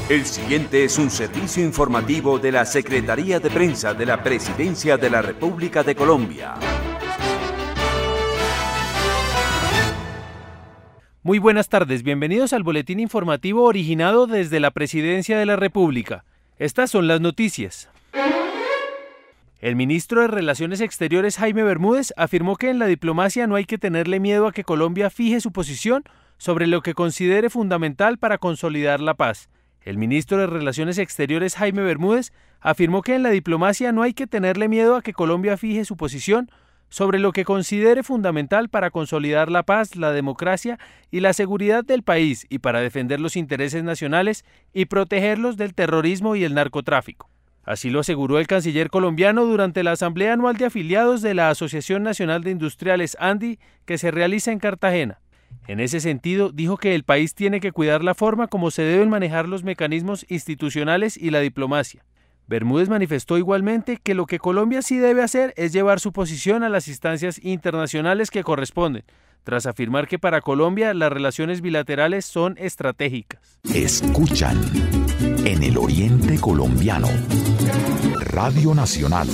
El siguiente es un servicio informativo de la Secretaría de Prensa de la Presidencia de la República de Colombia. Muy buenas tardes, bienvenidos al boletín informativo originado desde la Presidencia de la República. Estas son las noticias. El ministro de Relaciones Exteriores, Jaime Bermúdez, afirmó que en la diplomacia no hay que tenerle miedo a que Colombia fije su posición sobre lo que considere fundamental para consolidar la paz. El ministro de Relaciones Exteriores, Jaime Bermúdez, afirmó que en la diplomacia no hay que tenerle miedo a que Colombia fije su posición sobre lo que considere fundamental para consolidar la paz, la democracia y la seguridad del país y para defender los intereses nacionales y protegerlos del terrorismo y el narcotráfico. Así lo aseguró el canciller colombiano durante la Asamblea Anual de Afiliados de la Asociación Nacional de Industriales ANDI que se realiza en Cartagena. En ese sentido, dijo que el país tiene que cuidar la forma como se deben manejar los mecanismos institucionales y la diplomacia. Bermúdez manifestó igualmente que lo que Colombia sí debe hacer es llevar su posición a las instancias internacionales que corresponden, tras afirmar que para Colombia las relaciones bilaterales son estratégicas. Escuchan en el Oriente Colombiano, Radio Nacional.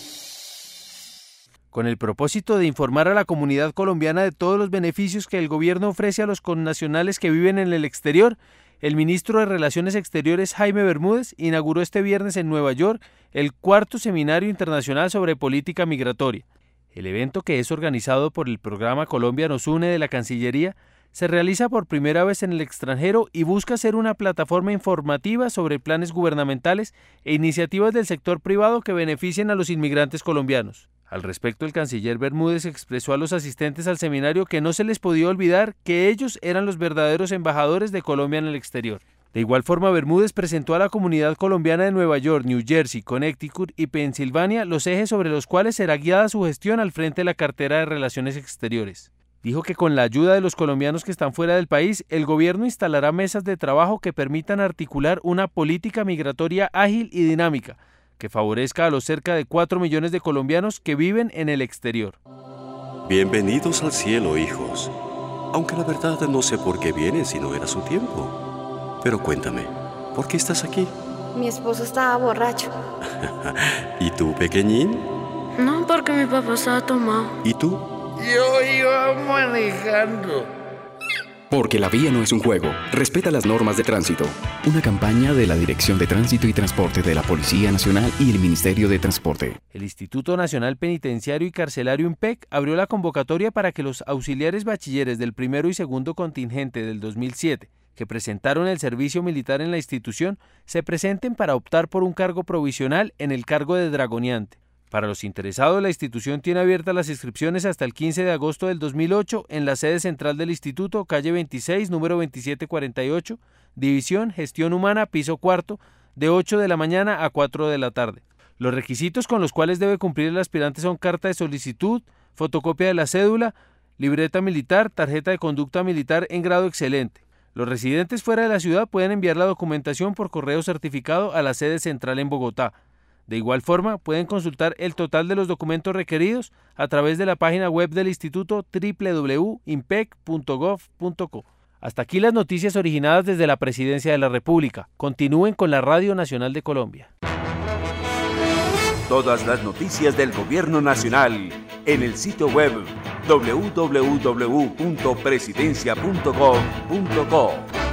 Con el propósito de informar a la comunidad colombiana de todos los beneficios que el gobierno ofrece a los connacionales que viven en el exterior, el ministro de Relaciones Exteriores, Jaime Bermúdez, inauguró este viernes en Nueva York el 4º Seminario Internacional sobre Política Migratoria. El evento, que es organizado por el programa Colombia nos une de la Cancillería, se realiza por primera vez en el extranjero y busca ser una plataforma informativa sobre planes gubernamentales e iniciativas del sector privado que beneficien a los inmigrantes colombianos. Al respecto, el canciller Bermúdez expresó a los asistentes al seminario que no se les podía olvidar que ellos eran los verdaderos embajadores de Colombia en el exterior. De igual forma, Bermúdez presentó a la comunidad colombiana de Nueva York, New Jersey, Connecticut y Pensilvania los ejes sobre los cuales será guiada su gestión al frente de la cartera de Relaciones Exteriores. Dijo que con la ayuda de los colombianos que están fuera del país, el gobierno instalará mesas de trabajo que permitan articular una política migratoria ágil y dinámica, que favorezca a los cerca de 4 millones de colombianos que viven en el exterior. Bienvenidos al cielo, hijos. Aunque la verdad no sé por qué vienen si no era su tiempo. Pero cuéntame, ¿por qué estás aquí? Mi esposo estaba borracho. ¿Y tú, pequeñín? No, porque mi papá estaba tomado. ¿Y tú? Yo iba manejando. Porque la vía no es un juego. Respeta las normas de tránsito. Una campaña de la Dirección de Tránsito y Transporte de la Policía Nacional y el Ministerio de Transporte. El Instituto Nacional Penitenciario y Carcelario INPEC abrió la convocatoria para que los auxiliares bachilleres del primero y segundo contingente del 2007, que presentaron el servicio militar en la institución, se presenten para optar por un cargo provisional en el cargo de dragoneante. Para los interesados, la institución tiene abiertas las inscripciones hasta el 15 de agosto del 2008 en la sede central del instituto, calle 26, número 2748, División Gestión Humana, piso 4, de 8 de la mañana a 4 de la tarde. Los requisitos con los cuales debe cumplir el aspirante son carta de solicitud, fotocopia de la cédula, libreta militar, tarjeta de conducta militar en grado excelente. Los residentes fuera de la ciudad pueden enviar la documentación por correo certificado a la sede central en Bogotá. De igual forma, pueden consultar el total de los documentos requeridos a través de la página web del instituto www.impec.gov.co. Hasta aquí las noticias originadas desde la Presidencia de la República. Continúen con la Radio Nacional de Colombia. Todas las noticias del Gobierno Nacional en el sitio web www.presidencia.gov.co.